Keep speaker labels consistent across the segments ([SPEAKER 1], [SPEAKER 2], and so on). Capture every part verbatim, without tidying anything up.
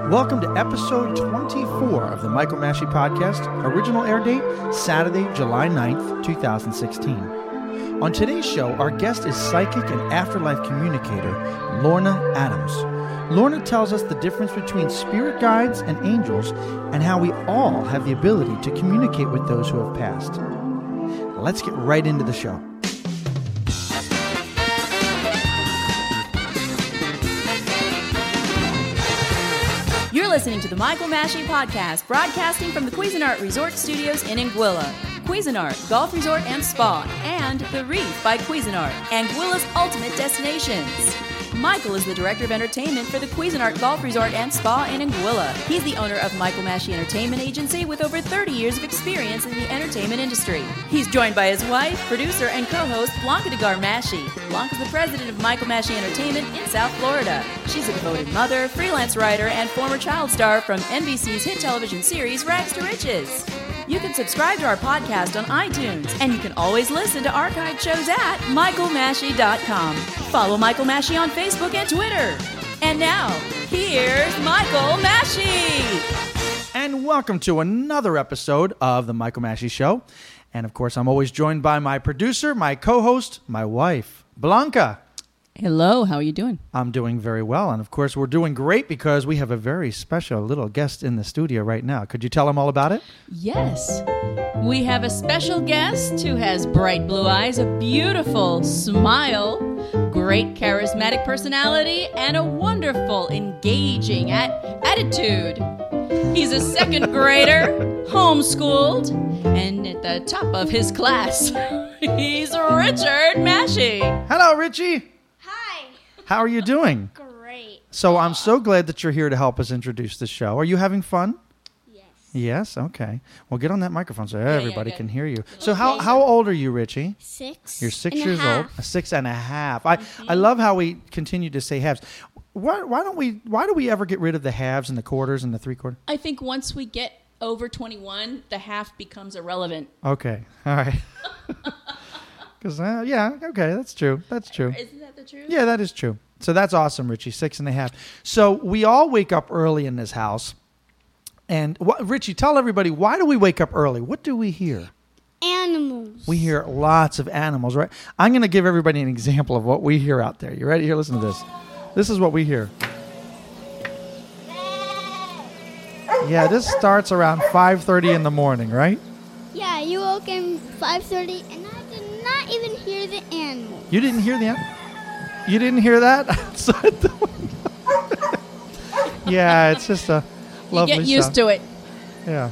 [SPEAKER 1] Welcome to episode twenty-four of the Michael Massey Podcast. Original air date, Saturday, July ninth, twenty sixteen. On today's show, our guest is psychic and afterlife communicator, Lorna Adams. Lorna tells us the difference between spirit guides and angels and how we all have the ability to communicate with those who have passed. Let's get right into the show.
[SPEAKER 2] You're listening to the Michael Massey Podcast, broadcasting from the Cuisinart Resort Studios in Anguilla. Cuisinart, Golf Resort and Spa, and The Reef by Cuisinart, Anguilla's ultimate destinations. Michael is the Director of Entertainment for the Cuisinart Golf Resort and Spa in Anguilla. He's the owner of Michael Massey Entertainment Agency with over thirty years of experience in the entertainment industry. He's joined by his wife, producer, and co-host, Blanca DeGar Massey. Blanca's the president of Michael Massey Entertainment in South Florida. She's a devoted mother, freelance writer, and former child star from N B C's hit television series Rags to Riches. You can subscribe to our podcast on iTunes, and you can always listen to archived shows at michael massey dot com. Follow Michael Massey on Facebook and Twitter. And now, here's Michael Massey.
[SPEAKER 1] And welcome to another episode of the Michael Massey Show. And of course, I'm always joined by my producer, my co-host, my wife, Blanca.
[SPEAKER 2] Hello, how are you doing?
[SPEAKER 1] I'm doing very well. And of course, we're doing great because we have a very special little guest in the studio right now. Could you tell him all about it?
[SPEAKER 2] Yes. We have a special guest who has bright blue eyes, a beautiful smile, great charismatic personality, and a wonderful, engaging at- attitude. He's a second grader, homeschooled, and at the top of his class. He's Richard Massey.
[SPEAKER 1] Hello, Richie.
[SPEAKER 3] Hi.
[SPEAKER 1] How are you doing?
[SPEAKER 3] Great.
[SPEAKER 1] So I'm so glad that you're here to help us introduce the show. Are you having fun?
[SPEAKER 3] Yes.
[SPEAKER 1] Yes? Okay. Well, get on that microphone so
[SPEAKER 2] yeah,
[SPEAKER 1] everybody
[SPEAKER 2] good.
[SPEAKER 1] can hear you. So how, how old are you, Richie?
[SPEAKER 3] Six.
[SPEAKER 1] You're six
[SPEAKER 3] and a
[SPEAKER 1] years old.
[SPEAKER 3] half.
[SPEAKER 1] A six and a half. I, I love how we continue to say halves. Why, why don't we? Why do we ever get rid of the halves and the quarters and the three quarters?
[SPEAKER 2] I think once we get over twenty-one, the half becomes irrelevant.
[SPEAKER 1] Okay. All right. Because uh, yeah, okay, that's true. That's true.
[SPEAKER 2] Isn't that the truth?
[SPEAKER 1] Yeah, that is true. So that's awesome, Richie. Six and a half. So we all wake up early in this house. And wh- Richie, tell everybody, why do we wake up early? What do we hear?
[SPEAKER 3] Animals.
[SPEAKER 1] We hear lots of animals, right? I'm going to give everybody an example of what we hear out there. You ready? Here, listen to this. This is what we hear. Yeah, this starts around five thirty in the morning, right?
[SPEAKER 3] Yeah, you woke in five thirty, and I did not even hear the animals.
[SPEAKER 1] You didn't hear the You didn't hear that outside the window? Yeah, it's just a lovely
[SPEAKER 2] You get used
[SPEAKER 1] sound.
[SPEAKER 2] to it.
[SPEAKER 1] Yeah.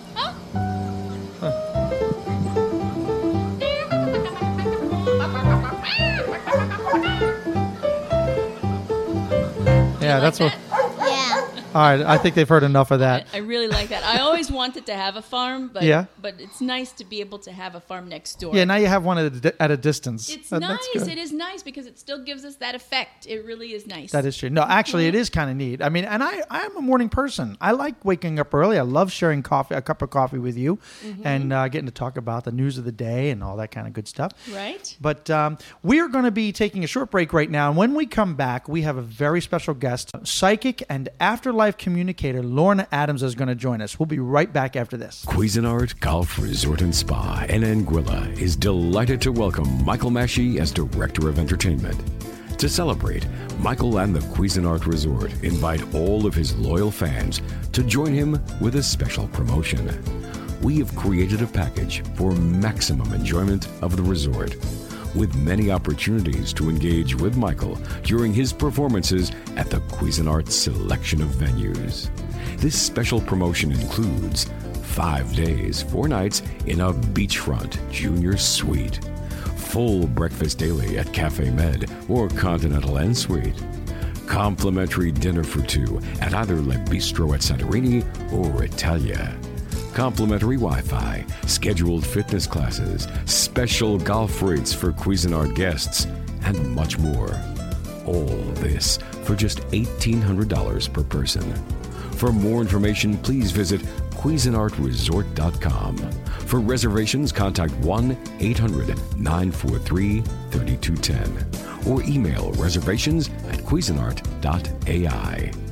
[SPEAKER 1] Yeah, that's what.
[SPEAKER 3] Yeah.
[SPEAKER 1] All right, I think they've heard enough of that.
[SPEAKER 2] I really like that. I always wanted to have a farm, but
[SPEAKER 1] Yeah.
[SPEAKER 2] but it's nice to be able to have a farm next door.
[SPEAKER 1] Yeah, now you have one at a, di- at a distance.
[SPEAKER 2] It's
[SPEAKER 1] That-
[SPEAKER 2] nice.
[SPEAKER 1] that's good.
[SPEAKER 2] It is nice because it still gives us that effect. It really is nice.
[SPEAKER 1] That is true. No, actually, it is kind of neat. I mean, and I, I am a morning person. I like waking up early. I love sharing coffee, a cup of coffee with you, and uh, getting to talk about the news of the day and all that kind of good stuff.
[SPEAKER 2] Right?
[SPEAKER 1] But um, we are going to be taking a short break right now. And when we come back, we have a very special guest. Psychic and afterlife communicator Lorna Adams is going to join us. We'll be right back after this.
[SPEAKER 4] Cuisinart Golf Resort and Spa in Anguilla is delighted to welcome Michael Massey as Director of Entertainment. To celebrate, Michael and the Cuisinart Resort invite all of his loyal fans to join him with a special promotion. We have created a package for maximum enjoyment of the resort, with many opportunities to engage with Michael during his performances at the Cuisinart selection of venues. This special promotion includes five days, four nights in a beachfront junior suite, full breakfast daily at Cafe Med or Continental Inn Suite, complimentary dinner for two at either Le Bistro at Santorini or Italia, complimentary Wi-Fi, scheduled fitness classes, special golf rates for Cuisinart guests, and much more. All this for just eighteen hundred dollars per person. For more information, please visit Cuisinart Resort dot com. For reservations, contact one eight hundred nine four three three two one zero or email reservations at Cuisinart dot A I.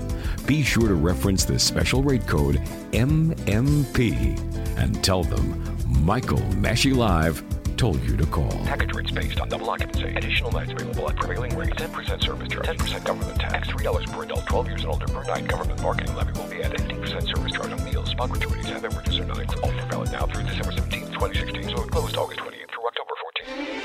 [SPEAKER 4] be sure to reference the special rate code M M P and tell them Michael Massey Live told you to call.
[SPEAKER 5] Package rates based on double occupancy. Additional nights available at prevailing rates. ten percent service charge. ten percent government tax. three dollars per adult. twelve years and older per night. Government marketing levy will be added. fifteen percent service charge on meals. Spot gratuities and beverages are not included. Offer valid now through December seventeenth, twenty sixteen. So it closed August twenty-eighth through October fourteenth.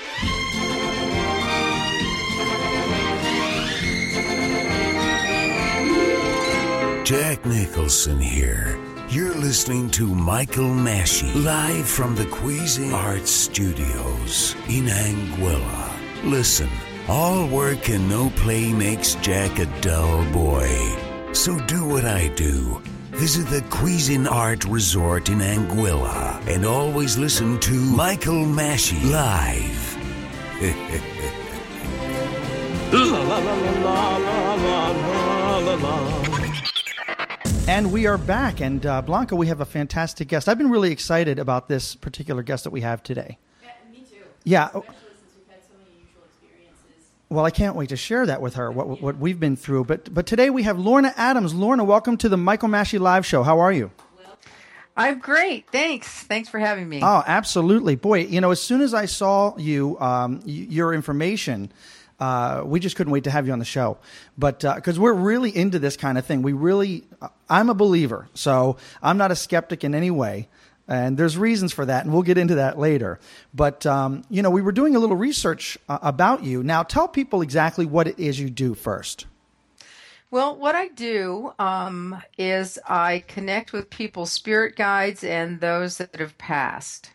[SPEAKER 6] Jack Nicholson here. You're listening to Michael Massey, live from the Cuisinart Studios in Anguilla. Listen, all work and no play makes Jack a dull boy. So do what I do. Visit the Cuisinart Resort in Anguilla and always listen to Michael Massey live.
[SPEAKER 1] La la la la la la la la la. And we are back, and uh, Blanca, we have a fantastic guest. I've been really excited about this particular guest that we have today.
[SPEAKER 2] Yeah, me too.
[SPEAKER 1] Yeah.
[SPEAKER 2] Especially since we've had so many unusual experiences.
[SPEAKER 1] Well, I can't wait to share that with her, what what we've been through. But but today we have Lorna Adams. Lorna, welcome to the Michael Massey Live Show. How are you?
[SPEAKER 7] I'm great. Thanks. Thanks for having me.
[SPEAKER 1] Oh, absolutely. Boy, you know, as soon as I saw you, um, y- your information, Uh, we just couldn't wait to have you on the show, but because uh, we're really into this kind of thing, we really, I'm a believer, so I'm not a skeptic in any way, and there's reasons for that, and we'll get into that later. But um, you know, we were doing a little research uh, about you. Now, tell people exactly what it is you do first.
[SPEAKER 7] Well, what I do um, is I connect with people's spirit guides and those that have passed.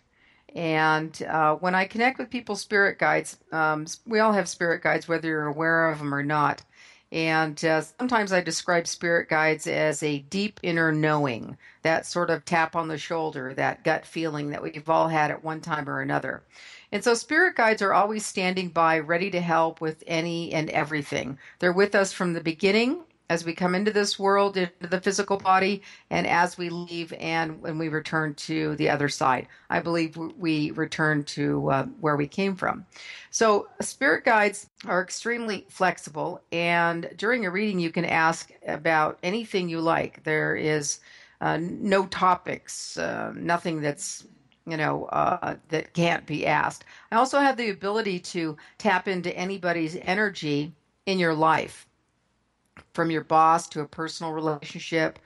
[SPEAKER 7] And uh, when I connect with people's spirit guides, um, we all have spirit guides, whether you're aware of them or not. And uh, sometimes I describe spirit guides as a deep inner knowing, that sort of tap on the shoulder, that gut feeling that we've all had at one time or another. And so spirit guides are always standing by, ready to help with any and everything. They're with us from the beginning, as we come into this world, into the physical body, and as we leave and when we return to the other side. I believe we return to uh, where we came from. So spirit guides are extremely flexible, and during a reading you can ask about anything you like. There is uh, no topics, uh, nothing that's you know, uh, that can't be asked. I also have the ability to tap into anybody's energy in your life, from your boss to a personal relationship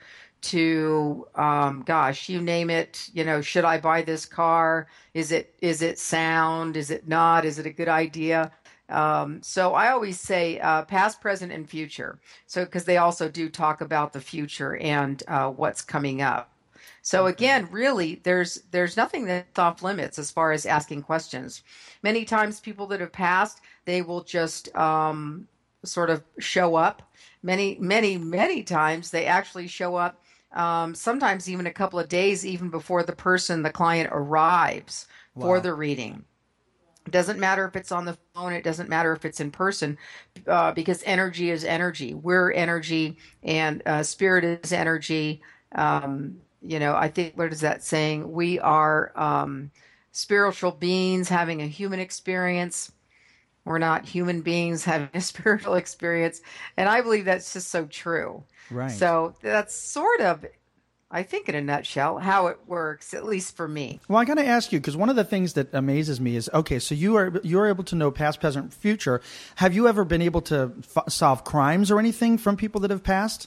[SPEAKER 7] to, um, gosh, you name it. You know, should I buy this car? Is it is it sound? Is it not? Is it a good idea? Um, so I always say uh, past, present, and future. So because they also do talk about the future and uh, what's coming up. So again, really, there's there's nothing that's off limits as far as asking questions. Many times, people that have passed, they will just um, sort of show up. Many, many, many times they actually show up, um, sometimes even a couple of days even before the person, the client arrives
[SPEAKER 1] Wow.
[SPEAKER 7] for the reading. It doesn't matter if it's on the phone. It doesn't matter if it's in person, uh, because energy is energy. We're energy, and uh, spirit is energy. Um, you know, I think, what is that saying? We are um, spiritual beings having a human experience. We're not human beings having a spiritual experience. And I believe that's just so true.
[SPEAKER 1] Right.
[SPEAKER 7] So that's sort of, I think in a nutshell, how it works, at least for me.
[SPEAKER 1] Well, I got to ask you, because one of the things that amazes me is, okay, so you are you're able to know past, present, future. Have you ever been able to f- solve crimes or anything from people that have passed?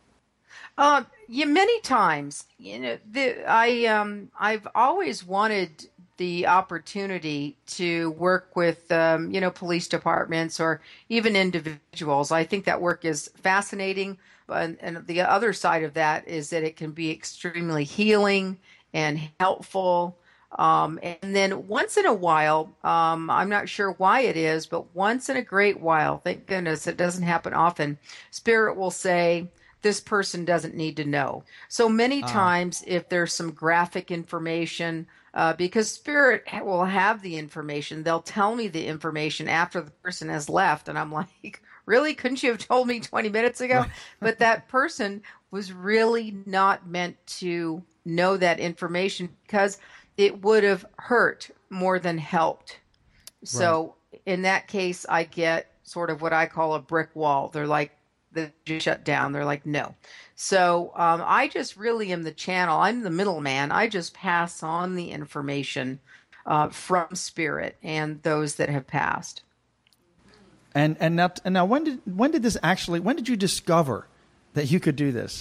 [SPEAKER 7] Uh, yeah, many times. You know, the, I um, I've always wanted the opportunity to work with, um, you know, police departments or even individuals. I think that work is fascinating. And, and the other side of that is that it can be extremely healing and helpful. Um, and then once in a while, um, I'm not sure why it is, but once in a great while, thank goodness it doesn't happen often, Spirit will say, this person doesn't need to know. So many uh. times, if there's some graphic information, Uh, because Spirit will have the information. They'll tell me the information after the person has left. And I'm like, really? Couldn't you have told me twenty minutes ago? But that person was really not meant to know that information because it would have hurt more than helped. So right. In that case, I get sort of what I call a brick wall. They're like, that just shut down. They're like, no. So um, I just really am the channel. I'm the middleman. I just pass on the information uh, from spirit and those that have passed.
[SPEAKER 1] And and now and now when did when did this actually when did you discover that you could do this?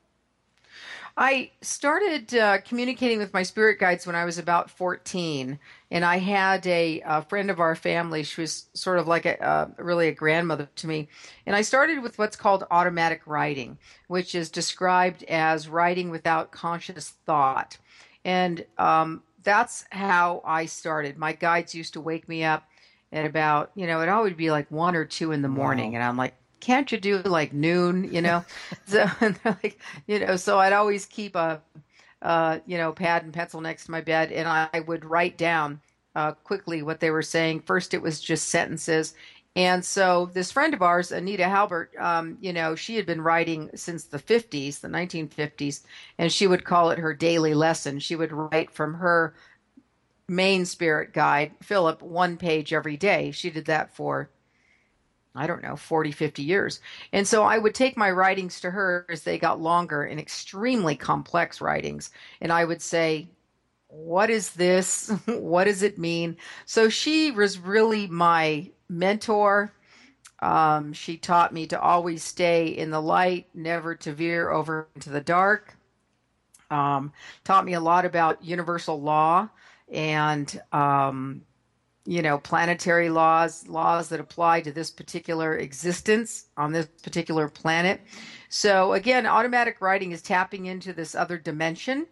[SPEAKER 7] I started uh, communicating with my spirit guides when I was about fourteen, and I had a, a friend of our family. She was sort of like a uh, really a grandmother to me, and I started with what's called automatic writing, which is described as writing without conscious thought, and um, that's how I started. My guides used to wake me up at about, you know, it always be like one or two in the morning, wow. And I'm like, can't you do like noon, you know? So, and they're like, you know, so I'd always keep a, uh, you know, pad and pencil next to my bed, and I would write down uh, quickly what they were saying. First, it was just sentences. And so this friend of ours, Anita Halbert, um, you know, she had been writing since the fifties, the nineteen fifties, and she would call it her daily lesson. She would write from her main spirit guide, Philip, one page every day. She did that for I don't know, forty, fifty years. And so I would take my writings to her as they got longer and extremely complex writings. And I would say, what is this? What does it mean? So she was really my mentor. Um, she taught me to always stay in the light, never to veer over into the dark. Um, taught me a lot about universal law and um you know, planetary laws, laws that apply to this particular existence on this particular planet. So again, automatic writing is tapping into this other dimension,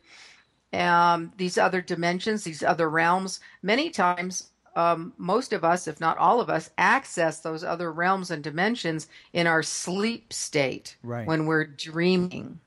[SPEAKER 7] um, these other dimensions, these other realms. Many times, um, most of us, if not all of us, access those other realms and dimensions in our sleep state, right, when we're dreaming.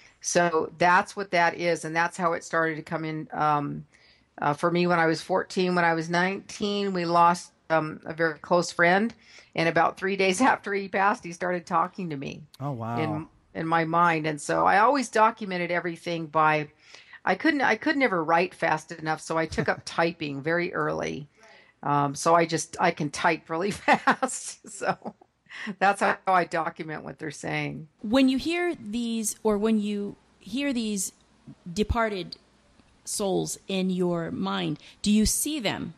[SPEAKER 7] So that's what that is, and that's how it started to come in. Um, Uh, for me, when I was fourteen, when I was nineteen, we lost um, a very close friend. And about three days after he passed, he started talking to me.
[SPEAKER 1] Oh, wow.
[SPEAKER 7] In, in my mind. And so I always documented everything by, I couldn't, I could never write fast enough. So I took up typing very early. Um, so I just, I can type really fast. So that's how I document what they're saying.
[SPEAKER 2] When you hear these, or when you hear these departed souls in your mind, do you see them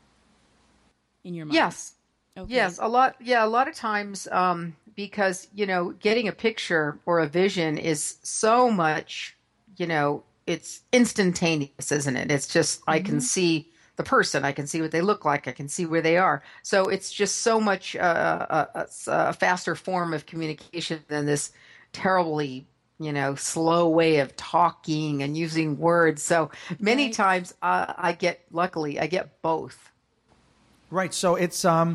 [SPEAKER 2] in your mind?
[SPEAKER 7] Yes. Okay. Yes, a lot. Yeah, a lot of times, um, because, you know, getting a picture or a vision is so much, you know, it's instantaneous, isn't it? It's just, mm-hmm. I can see the person, I can see what they look like, I can see where they are. So it's just so much uh, a, a faster form of communication than this terribly, you know, slow way of talking and using words. So many right. times uh, I get, luckily, I get both.
[SPEAKER 1] Right. So it's, um,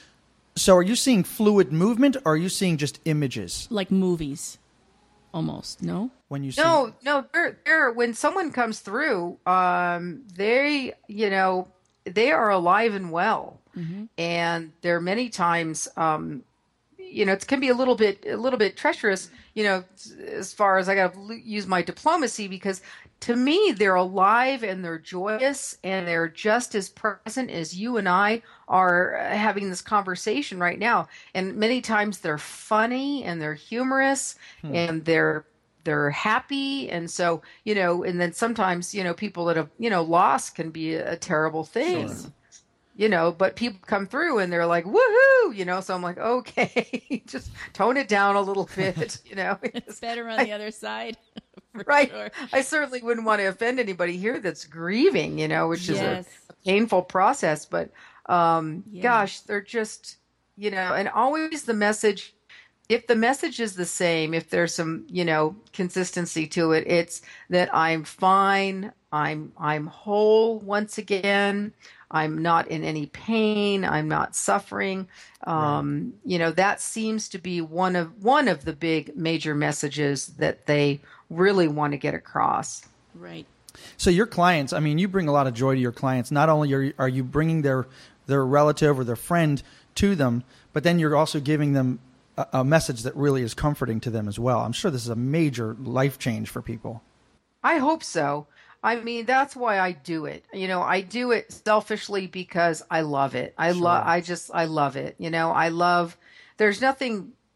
[SPEAKER 1] so are you seeing fluid movement, or are you seeing just images?
[SPEAKER 2] Like movies, almost, no?
[SPEAKER 1] When you see...
[SPEAKER 7] No, no, they're, they're, when someone comes through, um, they, you know, they are alive and well. Mm-hmm. And there are many times, um, you know, it can be a little bit, a little bit treacherous, you know, as far as I got to use my diplomacy, because to me, they're alive and they're joyous and they're just as present as you and I are having this conversation right now. And many times they're funny and they're humorous hmm. and they're, they're happy. And so, you know, and then sometimes, you know, people that have, you know, loss can be a, a terrible thing. Sure. You know, but people come through and they're like, woohoo, you know, so I'm like, okay, just tone it down a little bit, you know.
[SPEAKER 2] It's better on the I, other side.
[SPEAKER 7] Right.
[SPEAKER 2] Sure.
[SPEAKER 7] I certainly wouldn't want to offend anybody here that's grieving, you know, which
[SPEAKER 2] yes.
[SPEAKER 7] is a, a painful process. But um, yeah. gosh, they're just, you know, and always the message, if the message is the same, if there's some, you know, consistency to it, it's that I'm fine, I'm I'm whole once again. I'm not in any pain. I'm not suffering. Um, right. You know, that seems to be one of one of the big major messages that they really want to get across.
[SPEAKER 2] Right.
[SPEAKER 1] So your clients, I mean, you bring a lot of joy to your clients. Not only are you, are you bringing their their relative or their friend to them, but then you're also giving them a, a message that really is comforting to them as well. I'm sure this is a major life change for people.
[SPEAKER 7] I hope so. I mean, that's why I do it. You know, I do it selfishly because I love it. I
[SPEAKER 1] Sure.
[SPEAKER 7] love, I just, I love it. You know, I love, there's nothing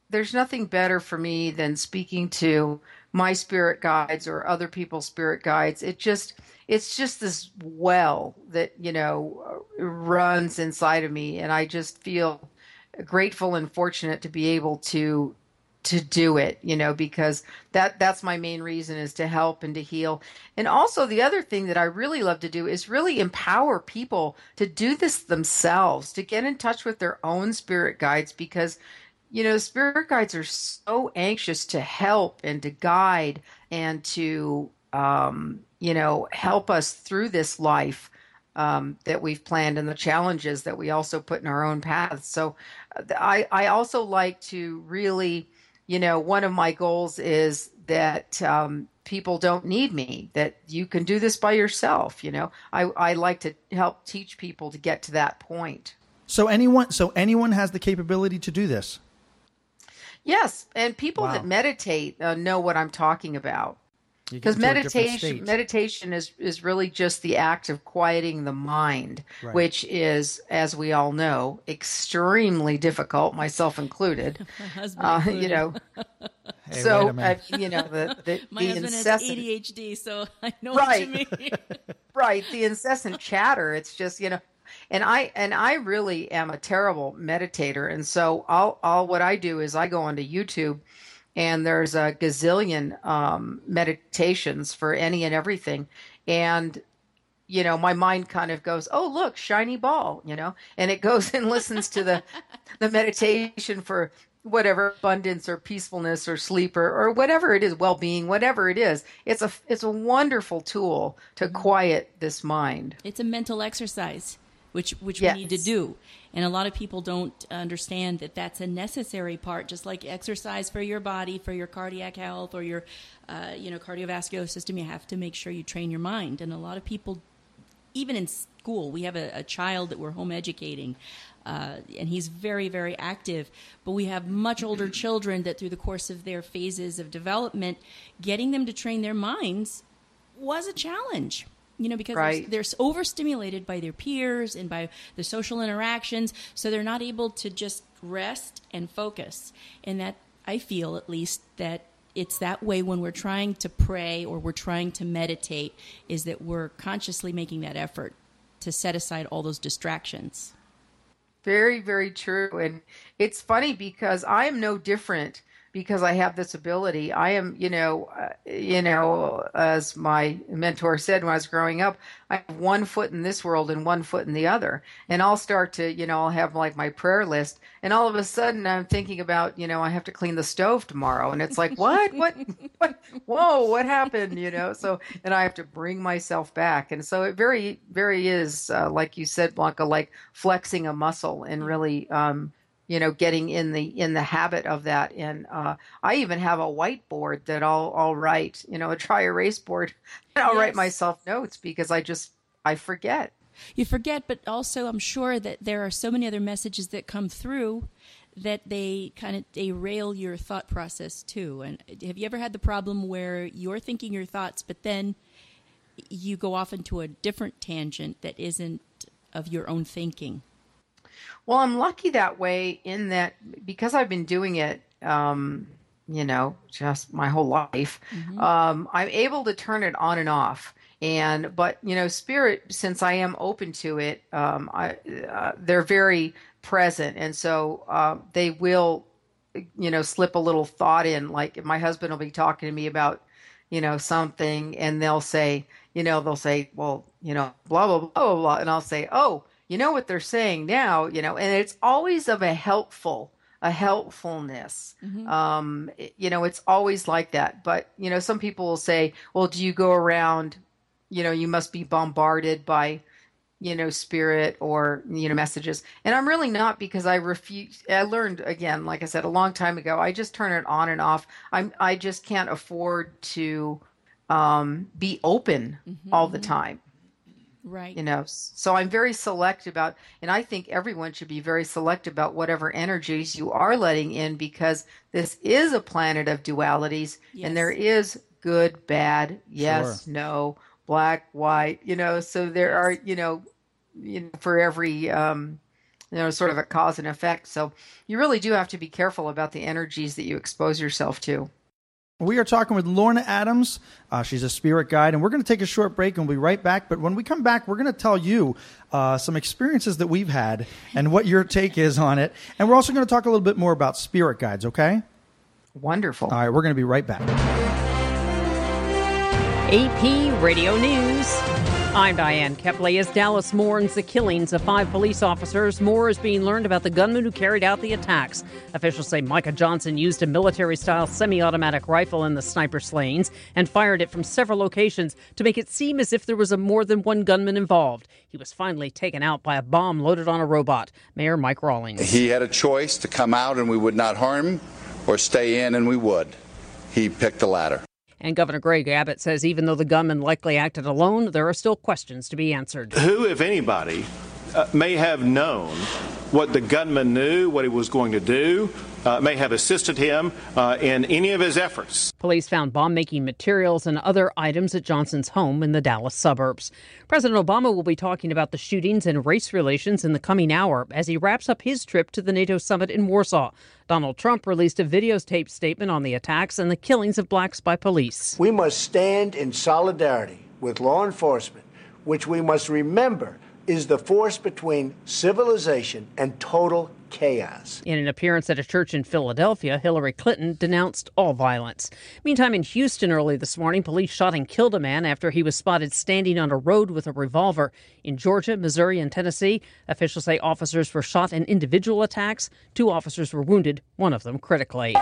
[SPEAKER 7] there's nothing better for me than speaking to my spirit guides or other people's spirit guides. It just, it's just this well that, you know, runs inside of me. And I just feel grateful and fortunate to be able to, to do it, you know, because that, that's my main reason, is to help and to heal. And also the other thing that I really love to do is really empower people to do this themselves, to get in touch with their own spirit guides, because you know, spirit guides are so anxious to help and to guide and to, um, you know, help us through this life um, that we've planned and the challenges that we also put in our own paths. So I, I also like to really, you know, one of my goals is that um, people don't need me, that you can do this by yourself. You know, I, I like to help teach people to get to that point.
[SPEAKER 1] So anyone, so anyone has the capability to do this?
[SPEAKER 7] Yes, and people
[SPEAKER 1] Wow.
[SPEAKER 7] that meditate uh, know what I'm talking about.
[SPEAKER 1] You get
[SPEAKER 7] Because
[SPEAKER 1] into a different
[SPEAKER 7] meditation,
[SPEAKER 1] state.
[SPEAKER 7] meditation is, is really just the act of quieting the mind,
[SPEAKER 1] Right.
[SPEAKER 7] which is, as we all know, extremely difficult, myself included.
[SPEAKER 2] My husband
[SPEAKER 7] Uh,
[SPEAKER 2] included.
[SPEAKER 7] you know,
[SPEAKER 1] Hey,
[SPEAKER 7] so
[SPEAKER 1] wait a minute.
[SPEAKER 7] uh, you know the the,
[SPEAKER 2] My
[SPEAKER 7] the
[SPEAKER 2] husband has
[SPEAKER 7] incessant
[SPEAKER 2] A D H D, so I know
[SPEAKER 7] Right.
[SPEAKER 2] what you mean.
[SPEAKER 7] right the incessant chatter. It's just, you know. And I and I really am a terrible meditator, and so all all what I do is I go onto YouTube, and there's a gazillion um, meditations for any and everything, and you know my mind kind of goes, oh look, shiny ball, you know, and it goes and listens to the the meditation for whatever abundance or peacefulness or sleep or, or whatever it is, well-being, whatever it is. It's a it's a wonderful tool to quiet this mind.
[SPEAKER 2] It's a mental exercise, which which
[SPEAKER 7] Yes.
[SPEAKER 2] we need to do. And a lot of people don't understand that that's a necessary part, just like exercise for your body, for your cardiac health or your uh, you know, cardiovascular system. You have to make sure you train your mind. And a lot of people, even in school, we have a, a child that we're home educating, uh, and he's very, very active. But we have much older children that through the course of their phases of development, getting them to train their minds was a challenge. You know, because
[SPEAKER 7] Right.
[SPEAKER 2] they're, they're overstimulated by their peers and by the social interactions, so they're not able to just rest and focus. And that, I feel at least, that it's that way when we're trying to pray or we're trying to meditate, is that we're consciously making that effort to set aside all those distractions.
[SPEAKER 7] Very, very true. And it's funny because I am no different because I have this ability. I am, you know, uh, you know, as my mentor said when I was growing up, I have one foot in this world and one foot in the other. And I'll start to, you know, I'll have like my prayer list, and all of a sudden I'm thinking about, you know, I have to clean the stove tomorrow, and it's like, what, what, what, whoa, what happened, you know? So, and I have to bring myself back, and so it very, very is uh, like you said, Blanca, like flexing a muscle and really. Um, you know, getting in the in the habit of that. And uh, I even have a whiteboard that I'll I'll write, you know, a dry erase board, and I'll write
[SPEAKER 2] Yes.
[SPEAKER 7] myself notes because I just I forget.
[SPEAKER 2] You forget, but also I'm sure that there are so many other messages that come through that they kind of derail your thought process too. And have you ever had the problem where you're thinking your thoughts, but then you go off into a different tangent that isn't of your own thinking?
[SPEAKER 7] Well, I'm lucky that way in that because I've been doing it, um, you know, just my whole life, um, I'm able to turn it on and off. And but you know, spirit, since I am open to it, um, I, uh, they're very present, and so uh, they will, you know, slip a little thought in. Like my husband will be talking to me about, you know, something, and they'll say, you know, they'll say, well, you know, blah blah blah blah blah, and I'll say, oh. You know what they're saying now, you know, and it's always of a helpful, a helpfulness.
[SPEAKER 2] Mm-hmm.
[SPEAKER 7] Um, it- you know, it's always like that. But, you know, some people will say, well, do you go around, you know, you must be bombarded by, you know, spirit or, you know, messages. And I'm really not, because I refuse. I learned, again, like I said, a long time ago, I just turn it on and off. I'm, I just can't afford to um, be open
[SPEAKER 2] Mm-hmm.
[SPEAKER 7] all the time.
[SPEAKER 2] Right.
[SPEAKER 7] You know, so I'm very select about, and I think everyone should be very select about whatever energies you are letting in, because this is a planet of dualities,
[SPEAKER 2] Yes.
[SPEAKER 7] and there is good, bad, yes,
[SPEAKER 1] Sure.
[SPEAKER 7] no, black, white, you know, so there are, you know, you know, for every, um, you know, sort of a cause and effect. So you really do have to be careful about the energies that you expose yourself to.
[SPEAKER 1] We are talking with Lorna Adams. Uh, she's a spirit guide, and we're going to take a short break, and we'll be right back. But when we come back, we're going to tell you uh, some experiences that we've had and what your take is on it. And we're also going to talk a little bit more about spirit guides, okay?
[SPEAKER 7] Wonderful.
[SPEAKER 1] All right, we're going to be right back.
[SPEAKER 8] A P Radio News. I'm Diane Kepley. As Dallas mourns the killings of five police officers, more is being learned about the gunman who carried out the attacks. Officials say Micah Johnson used a military-style semi-automatic rifle in the sniper slayings and fired it from several locations to make it seem as if there was a more than one gunman involved. He was finally taken out by a bomb loaded on a robot. Mayor Mike Rawlings.
[SPEAKER 9] He had a choice to come out and we would not harm him, or stay in and we would. He picked the latter.
[SPEAKER 8] And Governor Greg Abbott says even though the gunman likely acted alone, there are still questions to be answered.
[SPEAKER 10] Who, if anybody, uh, may have known what the gunman knew, what he was going to do, uh, may have assisted him uh, in any of his efforts.
[SPEAKER 8] Police found bomb-making materials and other items at Johnson's home in the Dallas suburbs. President Obama will be talking about the shootings and race relations in the coming hour as he wraps up his trip to the NATO summit in Warsaw. Donald Trump released a videotaped statement on the attacks and the killings of blacks by police.
[SPEAKER 11] We must stand in solidarity with law enforcement, which we must remember is the force between civilization and total chaos.
[SPEAKER 8] In an appearance at a church in Philadelphia, Hillary Clinton denounced all violence. Meantime, in Houston early this morning, police shot and killed a man after he was spotted standing on a road with a revolver. In Georgia, Missouri, and Tennessee, officials say officers were shot in individual attacks. Two officers were wounded, one of them critically.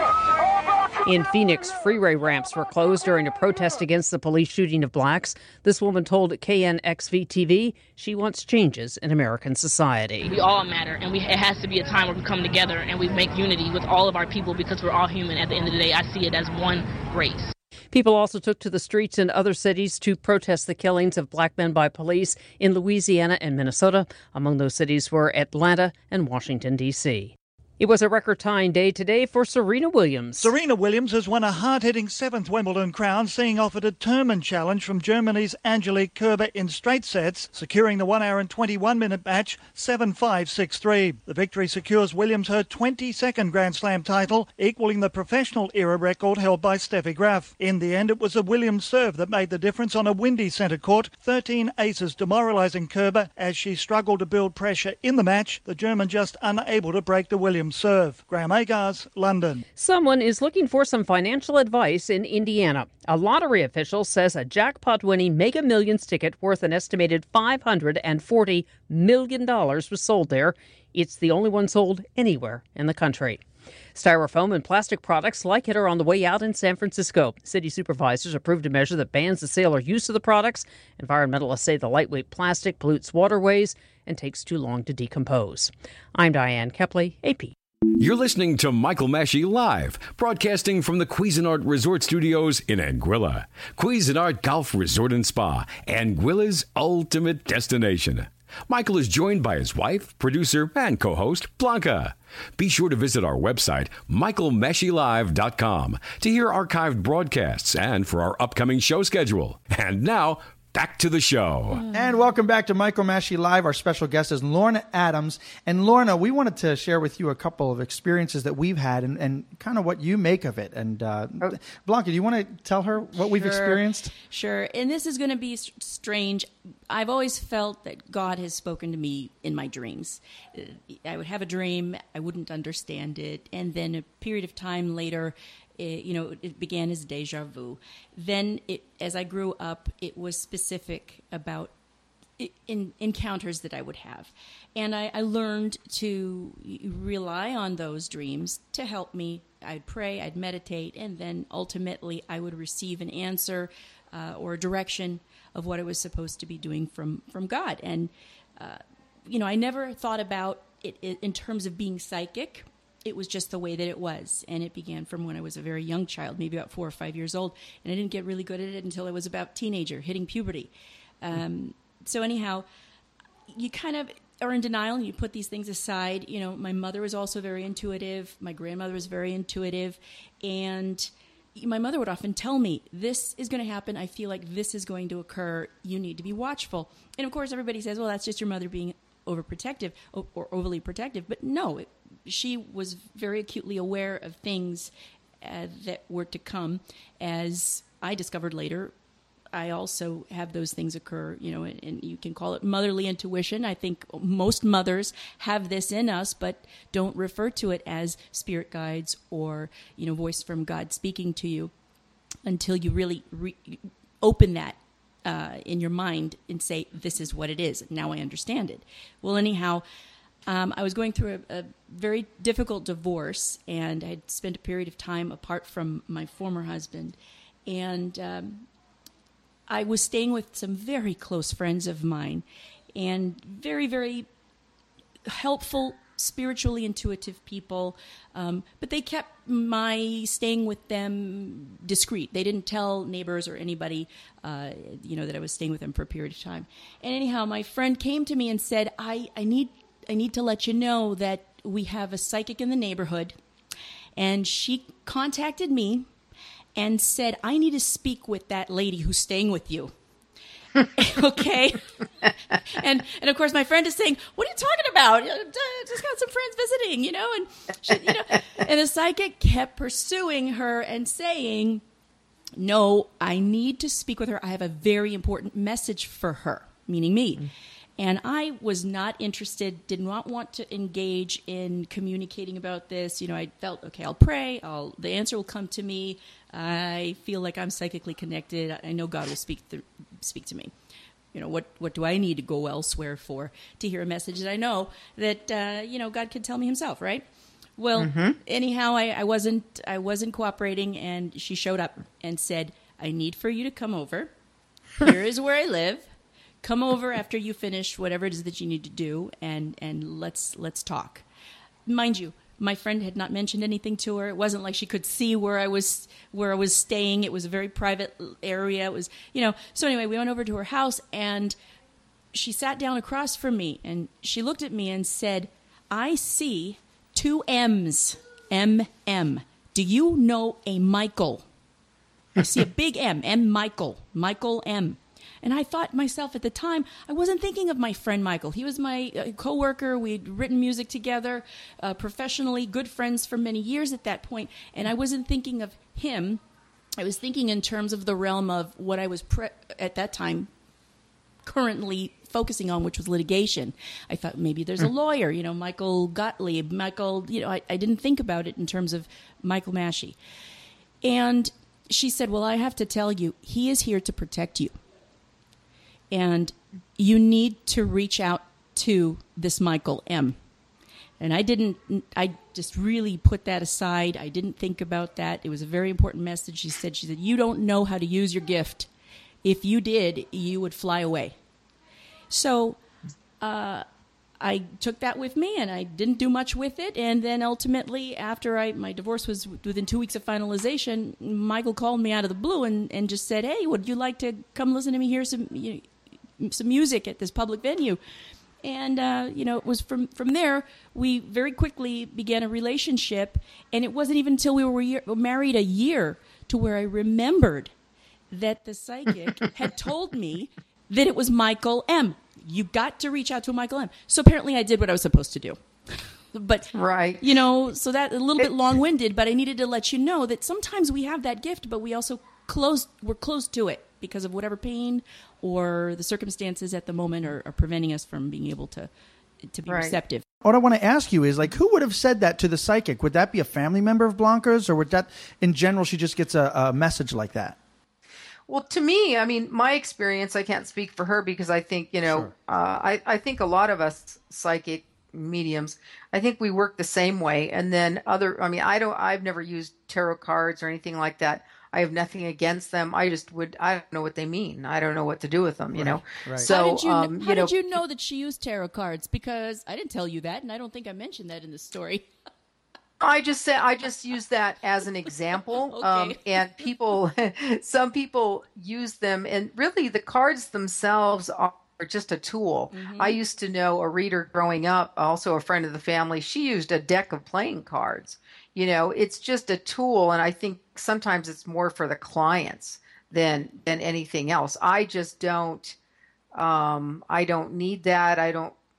[SPEAKER 8] In Phoenix, freeway ramps were closed during a protest against the police shooting of blacks. This woman told K N X V T V she wants changes in American society.
[SPEAKER 12] We all matter, and we, it has to be a time where we come together and we make unity with all of our people because we're all human. At the end of the day, I see it as one race.
[SPEAKER 8] People also took to the streets in other cities to protest the killings of black men by police in Louisiana and Minnesota. Among those cities were Atlanta and Washington, D C It was a record-tying day today for Serena Williams.
[SPEAKER 13] Serena Williams has won a hard-hitting seventh Wimbledon crown, seeing off a determined challenge from Germany's Angelique Kerber in straight sets, securing the one hour and twenty-one minute match seven five, six three. The victory secures Williams her twenty-second Grand Slam title, equaling the professional era record held by Steffi Graf. In the end, it was a Williams serve that made the difference on a windy centre court, thirteen aces demoralising Kerber as she struggled to build pressure in the match, the German just unable to break the Williams serve. Graham Agars, London.
[SPEAKER 8] Someone is looking for some financial advice in Indiana. A lottery official says a jackpot-winning Mega Millions ticket worth an estimated five hundred forty million dollars was sold there. It's the only one sold anywhere in the country. Styrofoam and plastic products like it are on the way out in San Francisco. City supervisors approved a measure that bans the sale or use of the products. Environmentalists say the lightweight plastic pollutes waterways and takes too long to decompose. I'm Diane Kepley, A P.
[SPEAKER 4] You're listening to Michael Massey Live, broadcasting from the Cuisinart Resort Studios in Anguilla. Cuisinart Golf Resort and Spa, Anguilla's ultimate destination. Michael is joined by his wife, producer, and co-host, Blanca. Be sure to visit our website, michael massey live dot com, to hear archived broadcasts and for our upcoming show schedule. And now, back to the show.
[SPEAKER 1] And welcome back to Michael Massey Live. Our special guest is Lorna Adams. And Lorna, we wanted to share with you a couple of experiences that we've had and, and kind of what you make of it. And uh, oh. Blanca, do you want to tell her what sure. we've experienced?
[SPEAKER 2] Sure. And this is going to be strange. I've always felt that God has spoken to me in my dreams. I would have a dream, I wouldn't understand it, and then a period of time later, It, you know, it began as deja vu. Then, it, as I grew up, it was specific about in, encounters that I would have. And I, I learned to rely on those dreams to help me. I'd pray, I'd meditate, and then ultimately I would receive an answer uh, or a direction of what I was supposed to be doing from, from God. And, uh, you know, I never thought about it in terms of being psychic. It was just the way that it was. And it began from when I was a very young child, maybe about four or five years old. And I didn't get really good at it until I was about teenager, hitting puberty. Um, so anyhow, you kind of are in denial and you put these things aside. You know, my mother was also very intuitive. My grandmother was very intuitive. And my mother would often tell me, this is going to happen. I feel like this is going to occur. You need to be watchful. And of course, everybody says, well, that's just your mother being overprotective or, or overly protective, but no, it, she was very acutely aware of things uh, that were to come. As I discovered later, I also have those things occur, you know, and, and you can call it motherly intuition. I think most mothers have this in us, but don't refer to it as spirit guides or, you know, voice from God speaking to you until you really re- open that uh, in your mind and say, this is what it is. Now I understand it. Well, anyhow, um, I was going through a, a very difficult divorce, and I had spent a period of time apart from my former husband. And um, I was staying with some very close friends of mine and very, very helpful, spiritually intuitive people. Um, but they kept my staying with them discreet. They didn't tell neighbors or anybody, uh, you know, that I was staying with them for a period of time. And anyhow, my friend came to me and said, I, I need, I need to let you know that we have a psychic in the neighborhood. And she contacted me and said, I need to speak with that lady who's staying with you. Okay. and and of course, my friend is saying, what are you talking about? Just got some friends visiting, you know? And, she, you know, and the psychic kept pursuing her and saying, no, I need to speak with her. I have a very important message for her, meaning me. Mm-hmm. And I was not interested, did not want to engage in communicating about this. You know, I felt, okay, I'll pray. I'll, the answer will come to me. I feel like I'm psychically connected. I know God will speak th- speak to me. You know, what, what do I need to go elsewhere for to hear a message that I know that, uh, you know, God could tell me himself, right? Well, mm-hmm. anyhow, I, I wasn't I wasn't cooperating, and she showed up and said, I need for you to come over. Here is where I live. Come over after you finish whatever it is that you need to do, and, and let's let's talk. Mind you, my friend had not mentioned anything to her. It wasn't like she could see where I was where I was staying. It was a very private area. It was, you know. So anyway, we went over to her house, and she sat down across from me, and she looked at me and said, I see two M's, M M. Do you know a Michael? I see a big M, M Michael, Michael M. And I thought myself at the time, I wasn't thinking of my friend Michael. He was my uh, coworker. We'd written music together uh, professionally, good friends for many years at that point. And I wasn't thinking of him. I was thinking in terms of the realm of what I was pre- at that time currently focusing on, which was litigation. I thought maybe there's a lawyer, you know, Michael Gottlieb, Michael, you know, I, I didn't think about it in terms of Michael Maschie. And she said, well, I have to tell you, he is here to protect you. And you need to reach out to this Michael M. And I didn't, I just really put that aside. I didn't think about that. It was a very important message. She said, she said, you don't know how to use your gift. If you did, you would fly away. So uh, I took that with me, and I didn't do much with it. And then ultimately, after I my divorce was within two weeks of finalization, Michael called me out of the blue and, and just said, hey, would you like to come listen to me hear some, you know, some music at this public venue? And, uh, you know, it was from, from there, we very quickly began a relationship. And it wasn't even until we were year, married a year to where I remembered that the psychic had told me that it was Michael M. You got to reach out to a Michael M. So apparently I did what I was supposed to do. But,
[SPEAKER 7] right.
[SPEAKER 2] you know, so that a little bit long-winded, but I needed to let you know that sometimes we have that gift, but we also close, we're close to it because of whatever pain or the circumstances at the moment are, are preventing us from being able to to be right. receptive.
[SPEAKER 1] What I want to ask you is, like, who would have said that to the psychic? Would that be a family member of Blanca's, or would that, in general, she just gets a, a message like that?
[SPEAKER 7] Well, to me, I mean, my experience, I can't speak for her because I think, you know, sure. uh, I, I think a lot of us psychic mediums, I think we work the same way. And then other, I mean, I don't, I've never used tarot cards or anything like that. I have nothing against them. I just would, I don't know what they mean. I don't know what to do with them, you
[SPEAKER 1] right,
[SPEAKER 7] know?
[SPEAKER 1] Right.
[SPEAKER 7] So,
[SPEAKER 2] how did you,
[SPEAKER 7] um,
[SPEAKER 2] how
[SPEAKER 7] you know,
[SPEAKER 2] did you know that she used tarot cards? Because I didn't tell you that, and I don't think I mentioned that in the story.
[SPEAKER 7] I just said, I just use that as an example.
[SPEAKER 2] Okay.
[SPEAKER 7] Um, and people, some people use them, and really the cards themselves are just a tool. Mm-hmm. I used to know a reader growing up, also a friend of the family. She used a deck of playing cards. You know, it's just a tool, and I think sometimes it's more for the clients than than anything else. I just don't, um, I don't need that. I don't,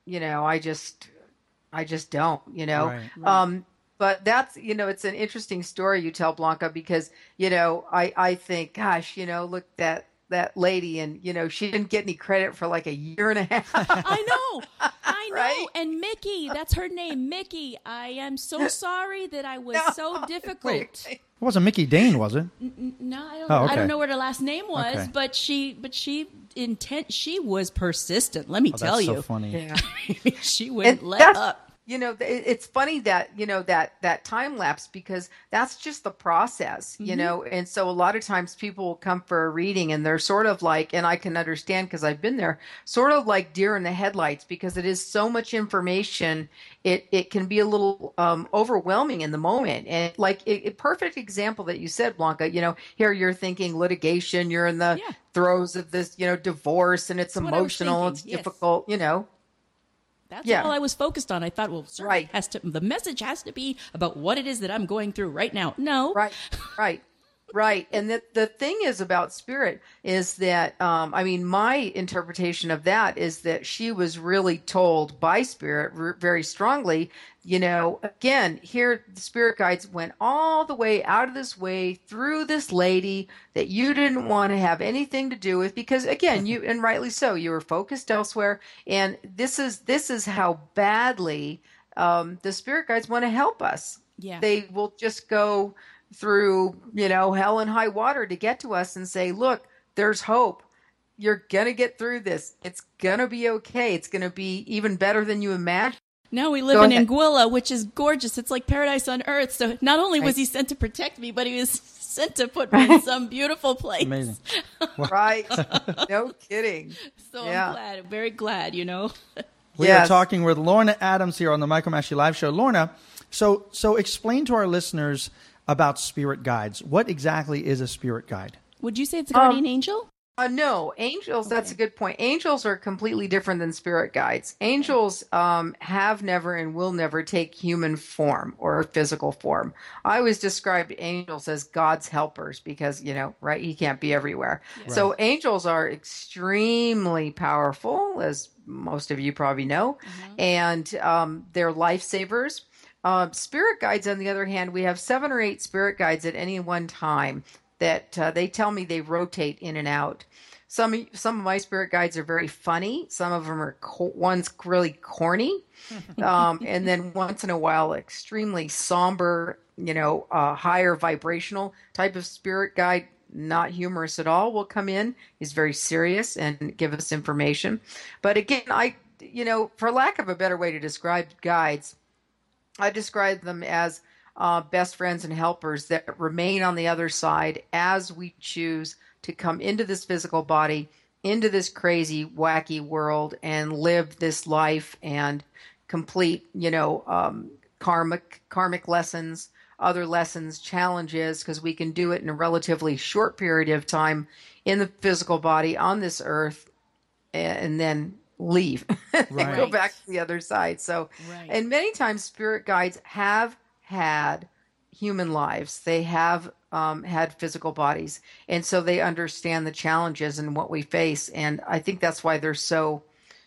[SPEAKER 7] you know, I just, I just don't, you know.
[SPEAKER 1] Right.
[SPEAKER 7] Um, but that's, you know, it's an interesting story you tell, Blanca, because, you know, I, I think, gosh, you know, look that that lady, and you know, she didn't get any credit for like a year and a half.
[SPEAKER 2] I know, I know.
[SPEAKER 7] Right?
[SPEAKER 2] And Mickey, that's her name, Mickey. I am so sorry that I was
[SPEAKER 7] No.
[SPEAKER 2] so difficult.
[SPEAKER 1] Wait, it wasn't Mickey Dane, was it?
[SPEAKER 2] N- No, I don't.
[SPEAKER 1] Oh, okay.
[SPEAKER 2] I don't know what her last name was,
[SPEAKER 1] Okay.
[SPEAKER 2] but she, but she intent. She was persistent. Let me
[SPEAKER 1] Oh,
[SPEAKER 2] tell
[SPEAKER 1] that's
[SPEAKER 2] you,
[SPEAKER 1] so funny.
[SPEAKER 7] Yeah.
[SPEAKER 2] she wouldn't
[SPEAKER 7] And
[SPEAKER 2] let
[SPEAKER 7] that's-
[SPEAKER 2] up.
[SPEAKER 7] You know, th- it's funny that, you know, that, that time lapse, because that's just the process, you
[SPEAKER 2] Mhm.
[SPEAKER 7] know? And so a lot of times people will come for a reading and they're sort of like, and I can understand because I've been there, sort of like deer in the headlights, because it is so much information. It, it can be a little um, overwhelming in the moment. And like a, a perfect example that you said, Blanca, you know, here you're thinking litigation, you're in the
[SPEAKER 2] Yeah.
[SPEAKER 7] throes of this, you know, divorce, and it's
[SPEAKER 2] That's what I was
[SPEAKER 7] emotional,
[SPEAKER 2] thinking,
[SPEAKER 7] it's
[SPEAKER 2] yes.
[SPEAKER 7] difficult, you know?
[SPEAKER 2] That's
[SPEAKER 7] Yeah.
[SPEAKER 2] all I was focused on. I thought, well, sir,
[SPEAKER 7] Right.
[SPEAKER 2] has to, the message has to be about what it is that I'm going through right now. No.
[SPEAKER 7] Right, right, right. And the, the thing is about spirit is that, um, I mean, my interpretation of that is that she was really told by spirit r- very strongly, you know, again, here the spirit guides went all the way out of this way through this lady that you didn't want to have anything to do with, because again, you, and rightly so, you were focused elsewhere. And this is, this is how badly um, the spirit guides want to help us.
[SPEAKER 2] Yeah.
[SPEAKER 7] They will just go through, you know, hell and high water to get to us and say, look, there's hope. You're going to get through this. It's going to be okay. It's going to be even better than you imagined.
[SPEAKER 2] Now we live
[SPEAKER 7] Go
[SPEAKER 2] in
[SPEAKER 7] ahead.
[SPEAKER 2] Anguilla, which is gorgeous. It's like paradise on earth. So not only was
[SPEAKER 7] Right.
[SPEAKER 2] he sent to protect me, but he was sent to put me in some beautiful place.
[SPEAKER 1] Amazing.
[SPEAKER 7] Right. No kidding.
[SPEAKER 2] So
[SPEAKER 7] Yeah.
[SPEAKER 2] I'm glad, I'm very glad, you know.
[SPEAKER 1] We
[SPEAKER 7] Yes.
[SPEAKER 1] are talking with Lorna Adams here on the Michael Massey Live Show. Lorna, so so explain to our listeners about spirit guides. What exactly is a spirit guide?
[SPEAKER 2] Would you say it's a guardian
[SPEAKER 7] Um,
[SPEAKER 2] angel?
[SPEAKER 7] Uh, no, angels, that's a good point. Angels are completely different than spirit guides. Angels um, have never and will never take human form or physical form. I always described angels as God's helpers because, you know, right, he can't be everywhere.
[SPEAKER 2] Yeah.
[SPEAKER 7] So angels are extremely powerful, as most of you probably know, and um, they're lifesavers. Uh, spirit guides, on the other hand, we have seven or eight spirit guides at any one time that uh, they tell me they rotate in and out. Some some of my spirit guides are very funny. Some of them are co- one's really corny, um, and then once in a while, extremely somber, you know, uh, higher vibrational type of spirit guide, not humorous at all, will come in. He's very serious and give us information. But again, I, you know, for lack of a better way to describe guides, I describe them as uh, best friends and helpers that remain on the other side as we choose to come into this physical body, into this crazy, wacky world, and live this life and complete, you know, um, karmic karmic lessons, other lessons, challenges, because we can do it in a relatively short period of time in the physical body on this earth, and then leave and
[SPEAKER 1] Right.
[SPEAKER 7] go back to the other side. So,
[SPEAKER 2] Right.
[SPEAKER 7] and many times spirit guides have had human lives. They have um, had physical bodies. And so they understand the challenges and what we face. And I think that's why they're so,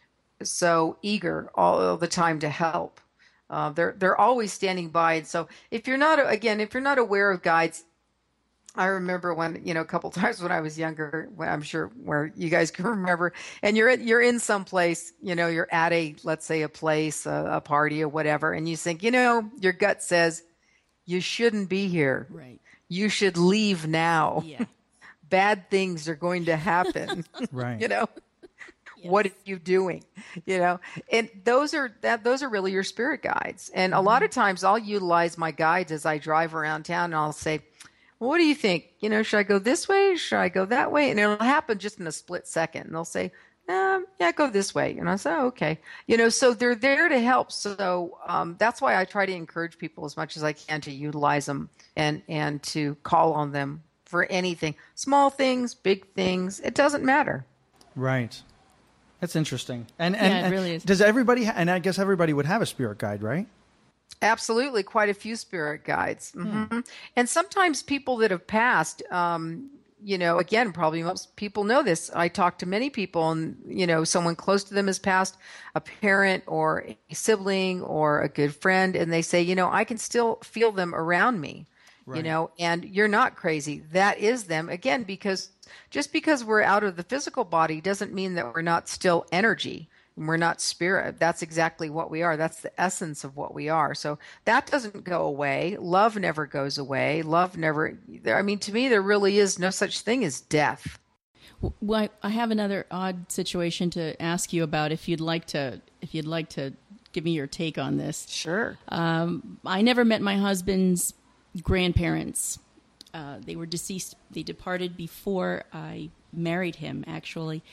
[SPEAKER 7] so eager all the time to help. Uh, they're, they're always standing by. And so if you're not, again, if you're not aware of guides, I remember when, you know, a couple times when I was younger, when I'm sure where you guys can remember, and you're at, you're in some place, you know, you're at a, let's say a place, a, a party or whatever, and you think, you know, your gut says you shouldn't be here.
[SPEAKER 2] Right.
[SPEAKER 7] You should leave now.
[SPEAKER 2] Yeah.
[SPEAKER 7] Bad things are going to happen.
[SPEAKER 1] Right.
[SPEAKER 7] You know, what are you doing? You know, and those are that those are really your spirit guides. And a lot of times I'll utilize my guides as I drive around town, and I'll say, well, what do you think? You know, should I go this way? Should I go that way? And it'll happen just in a split second. And they'll say, um, yeah, go this way. And I say, oh, okay. You know, so they're there to help. So um, that's why I try to encourage people as much as I can to utilize them and, and to call on them for anything. Small things, big things, it doesn't matter.
[SPEAKER 1] Right. That's interesting. And, and,
[SPEAKER 2] Yeah, it
[SPEAKER 1] and
[SPEAKER 2] really is.
[SPEAKER 1] does everybody, ha- and I guess everybody would have a spirit guide, right?
[SPEAKER 7] Absolutely, quite a few spirit guides. hmm And sometimes people that have passed, um, you know, again, probably most people know this. I talk to many people, and, you know, someone close to them has passed, a parent or a sibling or a good friend, and they say, you know, I can still feel them around me, right. you know, and you're not crazy. That is them. Again, because just because we're out of the physical body doesn't mean that we're not still energy. We're not spirit. That's exactly what we are. That's the essence of what we are. So that doesn't go away. Love never goes away. Love never, I mean, to me, there really is no such thing as death.
[SPEAKER 2] Well, I have another odd situation to ask you about if you'd like to, if you'd like to give me your take on this.
[SPEAKER 7] Sure.
[SPEAKER 2] Um, I never met my husband's grandparents. Uh, they were deceased. They departed before I married him, actually.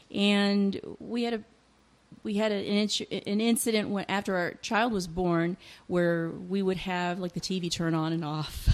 [SPEAKER 2] And we had a We had an, an incident when, after our child was born, where we would have like the T V turn on and off,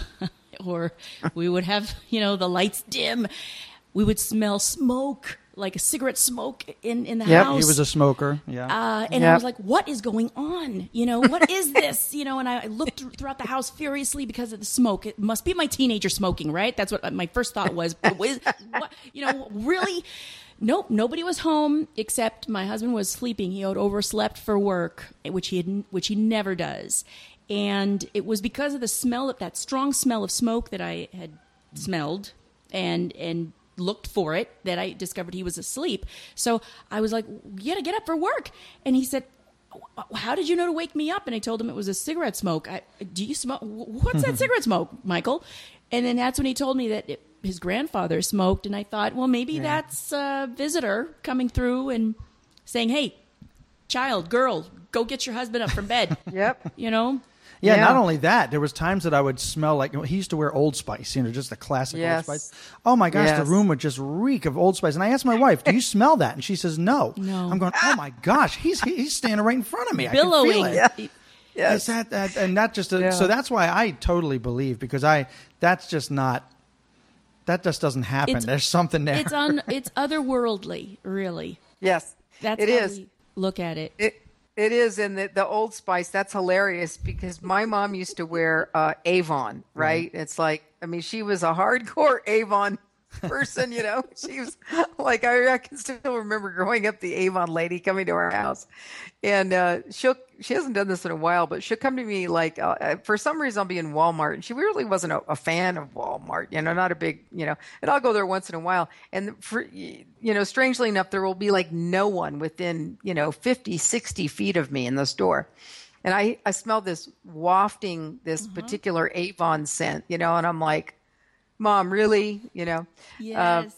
[SPEAKER 2] or we would have, you know, the lights dim. We would smell smoke, like a cigarette smoke in, in the
[SPEAKER 1] yep,
[SPEAKER 2] house.
[SPEAKER 1] He was a smoker. Yeah.
[SPEAKER 2] Uh, and
[SPEAKER 1] yep.
[SPEAKER 2] I was like, what is going on? You know, what is this? You know, and I looked throughout the house furiously because of the smoke. It must be my teenager smoking, right? That's what my first thought was. what, you know, really? Nope, nobody was home except my husband was sleeping. He had overslept for work, which he had, which he never does. And it was because of the smell of that strong smell of smoke that I had smelled and and looked for it that I discovered he was asleep. So I was like, "You gotta get up for work." And he said, "How did you know to wake me up?" And I told him it was a cigarette smoke. I, do you smoke? What's that cigarette smoke, Michael? And then that's when he told me that it, his grandfather smoked, and I thought, well, maybe yeah. that's a visitor coming through and saying, hey, child, girl, go get your husband up from bed.
[SPEAKER 7] Yep.
[SPEAKER 2] You know?
[SPEAKER 1] Yeah,
[SPEAKER 7] yeah,
[SPEAKER 1] not only that, there was times that I would smell like, he used to wear Old Spice, you know, just the classic
[SPEAKER 7] yes.
[SPEAKER 1] Old Spice. Oh my gosh,
[SPEAKER 7] yes.
[SPEAKER 1] the room would just reek of Old Spice. And I asked my wife, do you smell that? And she says, no.
[SPEAKER 2] No.
[SPEAKER 1] I'm going, oh my gosh, he's he's standing right in front of me.
[SPEAKER 2] Billowing.
[SPEAKER 1] I can feel it.
[SPEAKER 7] Yeah. Yes.
[SPEAKER 1] Is that, that, and that just, a,
[SPEAKER 7] yeah.
[SPEAKER 1] so that's why I totally believe, because I, that's just not, that just doesn't happen.
[SPEAKER 2] It's,
[SPEAKER 1] There's something there.
[SPEAKER 2] It's un, it's otherworldly, really.
[SPEAKER 7] Yes.
[SPEAKER 2] That's
[SPEAKER 7] it
[SPEAKER 2] how
[SPEAKER 7] is.
[SPEAKER 2] we look at it.
[SPEAKER 7] It It is, and the, the Old Spice, that's hilarious because my mom used to wear uh, Avon, right? Mm-hmm. It's like, I mean, she was a hardcore Avon person, you know. She was like, I, I can still remember growing up, the Avon lady coming to our house. And uh, she'll, she hasn't done this in a while, but she'll come to me like, uh, for some reason I'll be in Walmart. And she really wasn't a, a fan of Walmart, you know, not a big, you know, and I'll go there once in a while. And, for, you know, strangely enough, there will be like no one within, you know, fifty, sixty feet of me in the store. And I, I smell this wafting, this mm-hmm. particular Avon scent, you know, and I'm like, Mom, really? You know?
[SPEAKER 2] Yes.
[SPEAKER 7] Uh,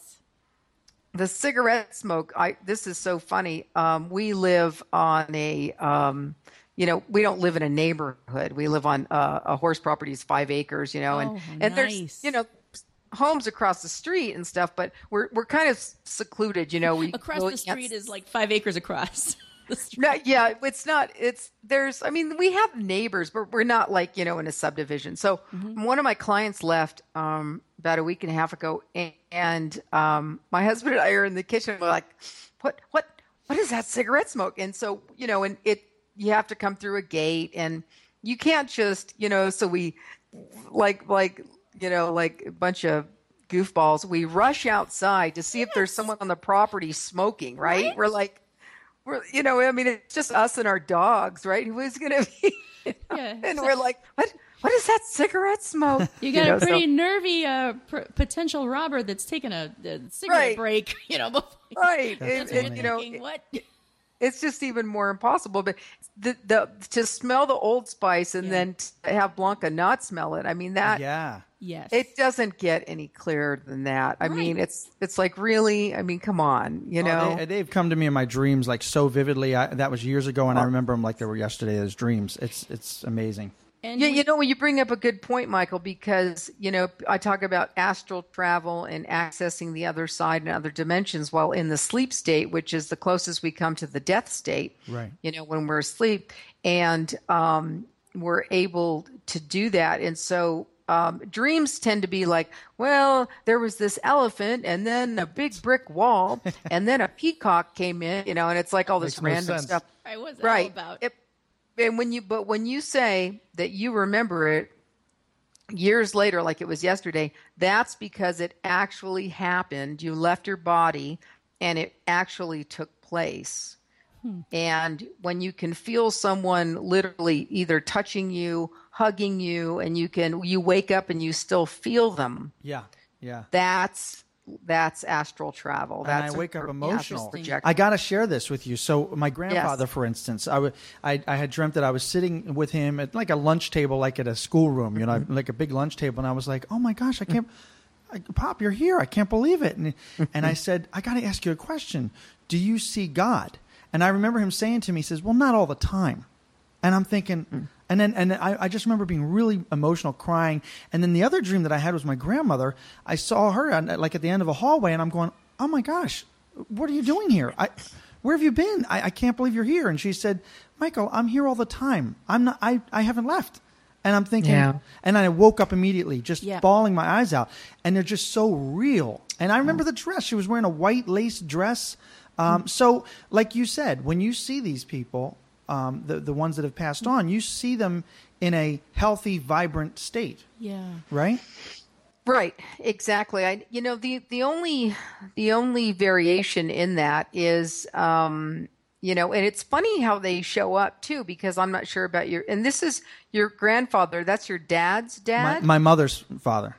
[SPEAKER 7] the cigarette smoke, I, this is so funny. Um, we live on a, um, you know, we don't live in a neighborhood. We live on uh, a horse property is five acres, you know, and,
[SPEAKER 2] oh,
[SPEAKER 7] and
[SPEAKER 2] nice.
[SPEAKER 7] there's, you know, homes across the street and stuff, but we're, we're kind of secluded, you know. We
[SPEAKER 2] Across
[SPEAKER 7] really
[SPEAKER 2] the street is like five acres across.
[SPEAKER 7] No, yeah, it's not, it's, there's, I mean, we have neighbors, but we're not like, you know, in a subdivision. So mm-hmm. one of my clients left um, about a week and a half ago, and, and um, my husband and I are in the kitchen. We're like, what, what, what is that cigarette smoke? And so, you know, and it, you have to come through a gate, and you can't just, you know, so we, like, like, you know, like a bunch of goofballs, we rush outside to see yes. if there's someone on the property smoking, right? right? We're like, We're, you know, I mean, it's just us and our dogs, right? Who's going to be? You know? Yeah. And so, we're like, what? What is that cigarette smoke?
[SPEAKER 2] You got
[SPEAKER 7] you know,
[SPEAKER 2] a pretty
[SPEAKER 7] so,
[SPEAKER 2] nervy uh, pr- potential robber that's taking a, a cigarette
[SPEAKER 7] right.
[SPEAKER 2] break, you know. Before,
[SPEAKER 7] right.
[SPEAKER 2] That's
[SPEAKER 7] and, and, you know,
[SPEAKER 2] thinking, what?
[SPEAKER 7] It's just even more impossible. But the, the to smell the Old Spice and yeah. then to have Blanca not smell it, I mean, that.
[SPEAKER 1] Yeah.
[SPEAKER 2] Yes.
[SPEAKER 7] It doesn't get any clearer than that. I
[SPEAKER 2] right.
[SPEAKER 7] mean, it's it's like really, I mean, come on, you know.
[SPEAKER 1] Oh, they, they've come to me in my dreams like so vividly. I, that was years ago, and oh. I remember them like they were yesterday as dreams. It's it's amazing.
[SPEAKER 7] And yeah, we, you know, you bring up a good point, Michael, because, you know, I talk about astral travel and accessing the other side and other dimensions while in the sleep state, which is the closest we come to the death state,
[SPEAKER 1] right?
[SPEAKER 7] You know, when we're asleep, and um, we're able to do that. And so um, dreams tend to be like, well, there was this elephant and then a big brick wall and then a peacock came in, you know, and it's like all this
[SPEAKER 1] Makes no
[SPEAKER 7] random
[SPEAKER 1] sense.
[SPEAKER 7] stuff.
[SPEAKER 2] I was
[SPEAKER 7] right.
[SPEAKER 2] all about
[SPEAKER 7] it. And when you, but when you say that you remember it, years later, like it was yesterday, that's because it actually happened. You left your body and it actually took place. Hmm. And when you can feel someone literally either touching you, hugging you, and you can, you wake up and you still feel them.
[SPEAKER 1] Yeah. Yeah.
[SPEAKER 7] That's, that's astral travel. That's
[SPEAKER 1] and I wake
[SPEAKER 7] a,
[SPEAKER 1] up emotional.
[SPEAKER 7] Yeah,
[SPEAKER 1] I got to share this with you. So my grandfather,
[SPEAKER 7] yes.
[SPEAKER 1] for instance, I, w- I, I had dreamt that I was sitting with him at like a lunch table, like at a schoolroom, you know, like a big lunch table. And I was like, oh my gosh, I can't, I, Pop, you're here. I can't believe it. And, and I said, I got to ask you a question. Do you see God? And I remember him saying to me, he says, well, not all the time. And I'm thinking, mm. and then and I, I just remember being really emotional, crying. And then the other dream that I had was my grandmother. I saw her on, like at the end of a hallway, and I'm going, oh my gosh, what are you doing here? I, where have you been? I, I can't believe you're here. And she said, Michael, I'm here all the time. I'm not. I, I haven't left. And I'm thinking, yeah. and I woke up immediately, just yeah. bawling my eyes out. And they're just so real. And I remember oh. the dress. She was wearing a white lace dress. Um, mm. So, like you said, when you see these people, Um, the the ones that have passed on, you see them in a healthy, vibrant state.
[SPEAKER 2] Yeah.
[SPEAKER 1] Right?
[SPEAKER 7] Right. Exactly. I you know the the only the only variation in that is um, you know, and it's funny how they show up too, because I'm not sure about your, and this is your grandfather. That's your dad's dad?
[SPEAKER 1] My, my mother's father.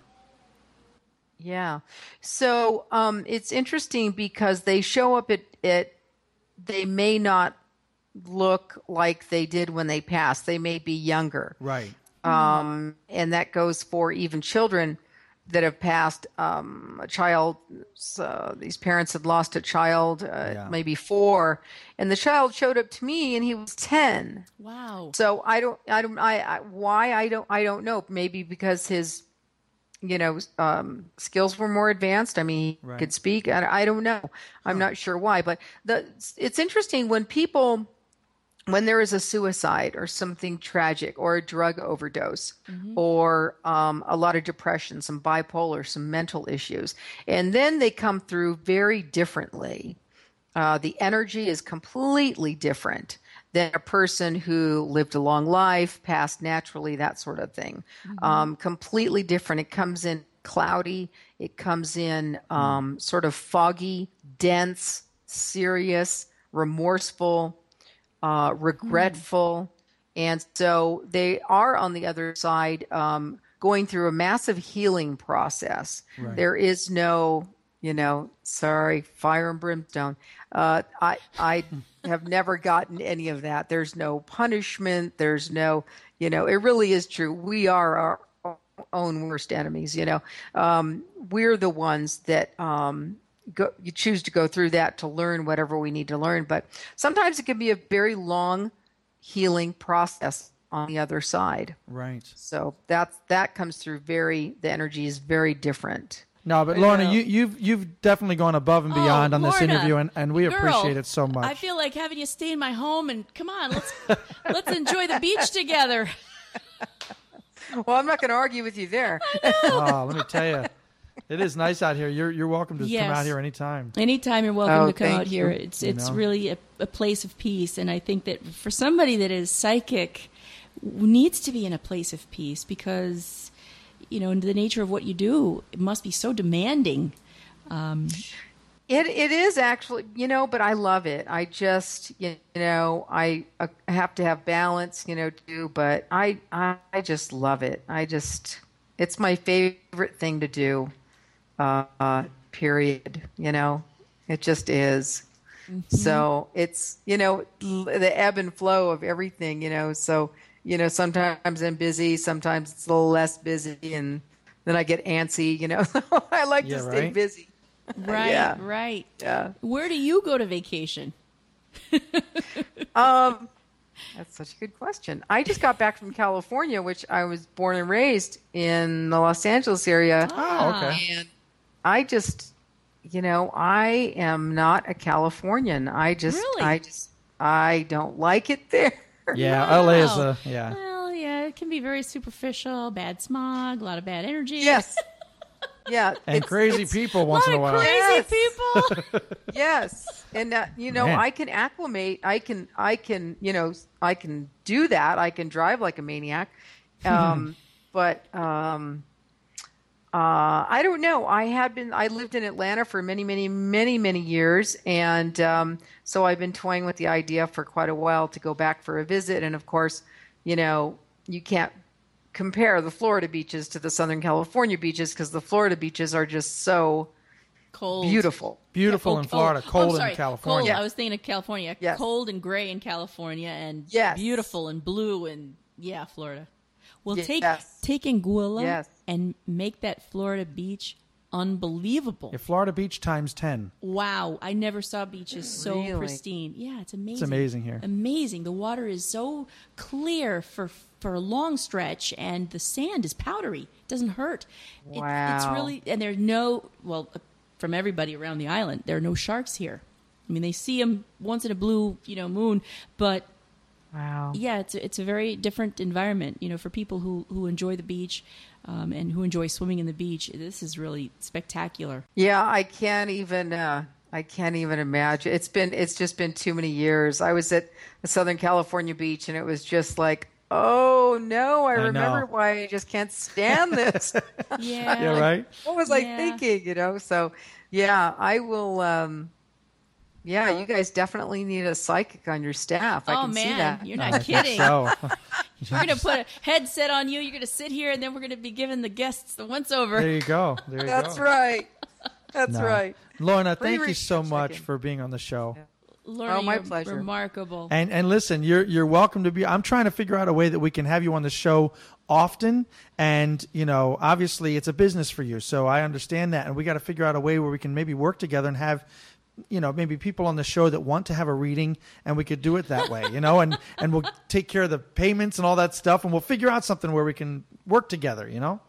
[SPEAKER 7] Yeah. So um, it's interesting because they show up at it. They may not look like they did when they passed. They may be younger.
[SPEAKER 1] Right.
[SPEAKER 7] Um, and that goes for even children that have passed. Um, a child, uh, these parents had lost a child, uh, yeah. maybe four, and the child showed up to me and he was ten.
[SPEAKER 2] Wow.
[SPEAKER 7] So I don't, I don't, I, I why I don't, I don't know. Maybe because his, you know, um, skills were more advanced. I mean, he right. could speak. I, I don't know. I'm huh. not sure why, but the, it's interesting when people, when there is a suicide or something tragic or a drug overdose mm-hmm. or um, a lot of depression, some bipolar, some mental issues, and then they come through very differently. Uh, the energy is completely different than a person who lived a long life, passed naturally, that sort of thing. Mm-hmm. Um, completely different. It comes in cloudy. It comes in um, sort of foggy, dense, serious, remorseful, Uh, regretful. Mm. And so they are on the other side um, going through a massive healing process. Right. There is no, you know, sorry, fire and brimstone. Uh, I, I have never gotten any of that. There's no punishment. There's no, you know, it really is true. We are our own worst enemies, you know. Um, we're the ones that um, Go, you choose to go through that to learn whatever we need to learn. But sometimes it can be a very long healing process on the other side.
[SPEAKER 1] Right.
[SPEAKER 7] So that's, that comes through very, the energy is very different.
[SPEAKER 1] No, but Lorna, you, you've you've definitely gone above and beyond
[SPEAKER 2] oh,
[SPEAKER 1] on this
[SPEAKER 2] Lorna,
[SPEAKER 1] interview, and, and we
[SPEAKER 2] girl,
[SPEAKER 1] appreciate it so much.
[SPEAKER 2] I feel like having you stay in my home, and come on, let's let's enjoy the beach together.
[SPEAKER 7] Well, I'm not going to argue with you there.
[SPEAKER 2] I know.
[SPEAKER 1] Oh, let me tell you. It is nice out here. You're you're welcome to
[SPEAKER 2] yes.
[SPEAKER 1] come out here anytime.
[SPEAKER 2] Anytime you're welcome
[SPEAKER 7] oh,
[SPEAKER 2] to come out
[SPEAKER 7] you.
[SPEAKER 2] here. It's it's
[SPEAKER 1] you know?
[SPEAKER 2] really a, a place of peace, and I think that for somebody that is psychic, needs to be in a place of peace because, you know, the nature of what you do, it must be so demanding. Um,
[SPEAKER 7] it it is actually, you know, but I love it. I just, you know, I, I have to have balance, you know, too. But I I, I just love it. I just, it's my favorite thing to do. Uh, uh, period. You know, it just is. Mm-hmm. So it's, you know, the ebb and flow of everything, you know, so, you know, sometimes I'm busy, sometimes it's a little less busy, and then I get antsy, you know, I like
[SPEAKER 1] yeah,
[SPEAKER 7] to stay
[SPEAKER 1] right?
[SPEAKER 7] busy.
[SPEAKER 2] Right,
[SPEAKER 7] yeah.
[SPEAKER 2] right.
[SPEAKER 7] Yeah.
[SPEAKER 2] Where do you go to vacation?
[SPEAKER 7] um, that's such a good question. I just got back from California, which I was born and raised in the Los Angeles area.
[SPEAKER 1] Oh, okay.
[SPEAKER 7] And I just, you know, I am not a Californian. I just,
[SPEAKER 2] really?
[SPEAKER 7] I just, I don't like it there.
[SPEAKER 1] Yeah,
[SPEAKER 2] wow.
[SPEAKER 1] L A is a, yeah.
[SPEAKER 2] Well, yeah, it can be very superficial, bad smog, a lot of bad energy.
[SPEAKER 7] Yes. Yeah.
[SPEAKER 1] And
[SPEAKER 7] it's,
[SPEAKER 1] crazy
[SPEAKER 7] it's,
[SPEAKER 1] people once in a while.
[SPEAKER 2] Crazy
[SPEAKER 7] yes.
[SPEAKER 2] people.
[SPEAKER 7] Yes. And, uh, you know,
[SPEAKER 1] Man.
[SPEAKER 7] I can acclimate. I can, I can, you know, I can do that. I can drive like a maniac. Um, but um, uh, I don't know. I had been, I lived in Atlanta for many, many, many, many years. And um, so I've been toying with the idea for quite a while to go back for a visit. And of course, you know, you can't compare the Florida beaches to the Southern California beaches because the Florida beaches are just so
[SPEAKER 2] cold,
[SPEAKER 7] beautiful.
[SPEAKER 1] Beautiful
[SPEAKER 2] yeah,
[SPEAKER 1] in Florida,
[SPEAKER 2] oh,
[SPEAKER 1] cold
[SPEAKER 2] oh, sorry.
[SPEAKER 1] in California.
[SPEAKER 2] Cold. I was thinking of California.
[SPEAKER 7] Yes.
[SPEAKER 2] Cold and gray in California, and
[SPEAKER 7] yes.
[SPEAKER 2] beautiful and blue, and yeah, Florida. Well,
[SPEAKER 7] yes.
[SPEAKER 2] take take Anguilla
[SPEAKER 7] yes.
[SPEAKER 2] and make that Florida beach unbelievable.
[SPEAKER 1] Yeah, Florida Beach times ten.
[SPEAKER 2] Wow, I never saw beaches so
[SPEAKER 7] Really?
[SPEAKER 2] pristine. Yeah, it's amazing.
[SPEAKER 1] It's amazing here.
[SPEAKER 2] Amazing. The water is so clear for for a long stretch, and the sand is powdery. It doesn't hurt.
[SPEAKER 7] Wow.
[SPEAKER 2] It, it's really, and there's no, well, from everybody around the island, there are no sharks here. I mean, they see them once in a blue, you know, moon, but
[SPEAKER 7] wow.
[SPEAKER 2] yeah, it's a, it's a very different environment, you know, for people who, who enjoy the beach um, and who enjoy swimming in the beach. This is really spectacular.
[SPEAKER 7] Yeah, I can't even uh, I can't even imagine. It's been it's just been too many years. I was at the Southern California beach, and it was just like, oh no, I,
[SPEAKER 1] I
[SPEAKER 7] remember
[SPEAKER 1] know.
[SPEAKER 7] why I just can't stand this.
[SPEAKER 2] Yeah.
[SPEAKER 1] Yeah, right?
[SPEAKER 7] What was I
[SPEAKER 2] Yeah.
[SPEAKER 7] thinking, you know? So, yeah, I will um yeah, you guys definitely need a psychic on your staff. I
[SPEAKER 2] oh,
[SPEAKER 7] can
[SPEAKER 2] man,
[SPEAKER 7] see that.
[SPEAKER 2] you're
[SPEAKER 1] I
[SPEAKER 2] not
[SPEAKER 1] think
[SPEAKER 2] kidding.
[SPEAKER 1] So.
[SPEAKER 2] We're going to put a headset on you. You're going to sit here, and then we're going to be giving the guests the once over.
[SPEAKER 1] There you go. There you
[SPEAKER 7] That's
[SPEAKER 1] go.
[SPEAKER 7] right. That's
[SPEAKER 1] No.
[SPEAKER 7] right.
[SPEAKER 1] Lorna,
[SPEAKER 7] Free
[SPEAKER 1] thank you so
[SPEAKER 7] research
[SPEAKER 1] much
[SPEAKER 7] checking.
[SPEAKER 1] for being on the show.
[SPEAKER 2] Lorna,
[SPEAKER 7] Oh, my
[SPEAKER 2] you're
[SPEAKER 7] pleasure.
[SPEAKER 2] remarkable.
[SPEAKER 1] And and listen, you're you're welcome to be. I'm trying to figure out a way that we can have you on the show often. And you know, obviously, it's a business for you, so I understand that. And we got to figure out a way where we can maybe work together and have, you know, maybe people on the show that want to have a reading, and we could do it that way, you know. And and we'll take care of the payments and all that stuff, and we'll figure out something where we can work together, you know.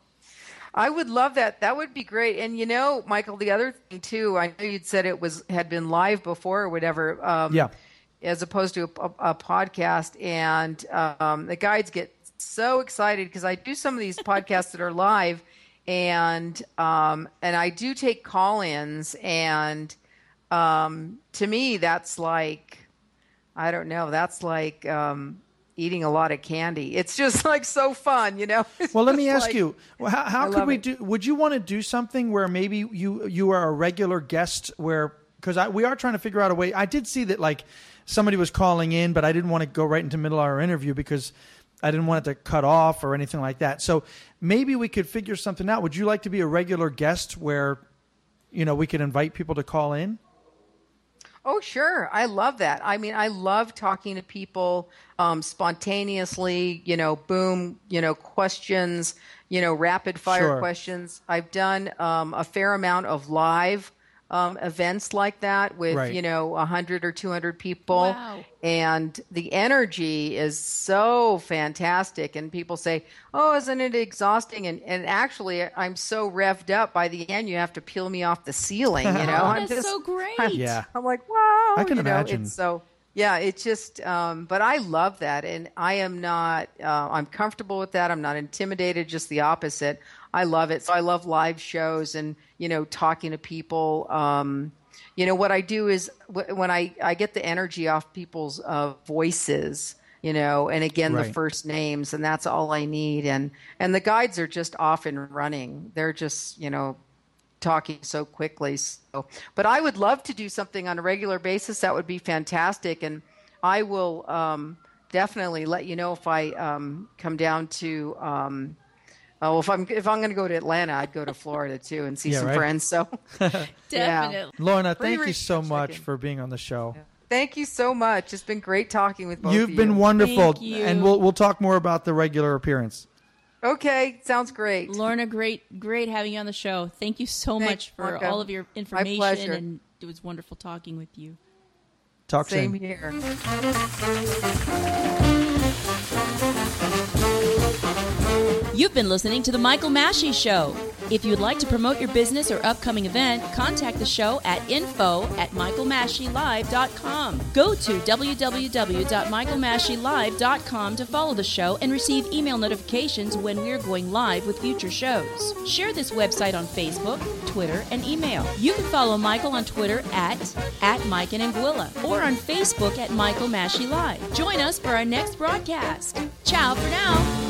[SPEAKER 7] I would love that. That would be great. And you know, Michael, the other thing too, I know you'd said it was had been live before or whatever. Um,
[SPEAKER 1] Yeah.
[SPEAKER 7] As opposed to a, a, a podcast, and um, the guides get so excited because I do some of these podcasts that are live, and um, and I do take call-ins, and um, to me that's like, I don't know, that's like um, eating a lot of candy. It's just like so fun, you know. It's
[SPEAKER 1] Well, let me
[SPEAKER 7] just
[SPEAKER 1] ask
[SPEAKER 7] like-
[SPEAKER 1] you, well, how,
[SPEAKER 7] I
[SPEAKER 1] how could
[SPEAKER 7] love
[SPEAKER 1] we
[SPEAKER 7] it.
[SPEAKER 1] do, would you want to do something where maybe you, you are a regular guest where, because we are trying to figure out a way. I did see that like somebody was calling in, but I didn't want to go right into the middle of our interview because I didn't want it to cut off or anything like that. So maybe we could figure something out. Would you like to be a regular guest where, you know, we could invite people to call in?
[SPEAKER 7] Oh, sure. I love that. I mean, I love talking to people um, spontaneously, you know, boom, you know, questions, you know, rapid fire
[SPEAKER 1] Sure.
[SPEAKER 7] questions. I've done um, a fair amount of live um, events like that with,
[SPEAKER 1] Right.
[SPEAKER 7] you know, one hundred or two hundred people.
[SPEAKER 2] Wow.
[SPEAKER 7] And the energy is so fantastic. And people say, oh, isn't it exhausting? And, and actually, I'm so revved up by the end, you have to peel me off the ceiling, you know? I'm
[SPEAKER 2] That's
[SPEAKER 7] just,
[SPEAKER 2] so great.
[SPEAKER 7] I'm,
[SPEAKER 1] Yeah.
[SPEAKER 7] I'm like, wow.
[SPEAKER 1] I can
[SPEAKER 7] you know,
[SPEAKER 1] imagine.
[SPEAKER 7] It's so, yeah, it's just, um, but I love that. And I am not, uh, I'm comfortable with that. I'm not intimidated, just the opposite. I love it. So I love live shows and, you know, talking to people. Um, you know, what I do is w- when I, I get the energy off people's uh, voices, you know, and again,
[SPEAKER 1] Right.
[SPEAKER 7] the first names, and that's all I need. And, and the guides are just off and running. They're just, you know, talking so quickly. So, but I would love to do something on a regular basis. That would be fantastic. And I will um, definitely let you know if I um, come down to, um, oh, if I'm, if I'm going to go to Atlanta, I'd go to Florida too and see
[SPEAKER 1] Yeah,
[SPEAKER 7] some
[SPEAKER 1] right.
[SPEAKER 7] friends. So yeah.
[SPEAKER 2] Definitely.
[SPEAKER 1] Lorna,
[SPEAKER 7] Free
[SPEAKER 1] thank you so
[SPEAKER 7] research
[SPEAKER 1] much
[SPEAKER 7] checking.
[SPEAKER 1] for being on the show.
[SPEAKER 7] Thank you so much. It's been great talking with both
[SPEAKER 1] You've
[SPEAKER 7] of
[SPEAKER 1] been
[SPEAKER 7] you.
[SPEAKER 1] wonderful.
[SPEAKER 2] Thank you.
[SPEAKER 1] And we'll, we'll talk more about the regular appearance.
[SPEAKER 7] Okay. Sounds great.
[SPEAKER 2] Lorna, great, great having you on the show. Thank you so
[SPEAKER 7] Thanks,
[SPEAKER 2] much for
[SPEAKER 7] Marco.
[SPEAKER 2] all of your information,
[SPEAKER 7] pleasure.
[SPEAKER 2] and it was wonderful talking with you.
[SPEAKER 1] Talk
[SPEAKER 7] Same
[SPEAKER 1] soon.
[SPEAKER 7] here.
[SPEAKER 2] You've been listening to The Michael Massey Show. If you'd like to promote your business or upcoming event, contact the show at info at michael massey live dot com. Go to w w w dot michael massey live dot com to follow the show and receive email notifications when we're going live with future shows. Share this website on Facebook, Twitter, and email. You can follow Michael on Twitter at, at Mike and Anguilla, or on Facebook at Michael Massey Live. Join us for our next broadcast. Ciao for now.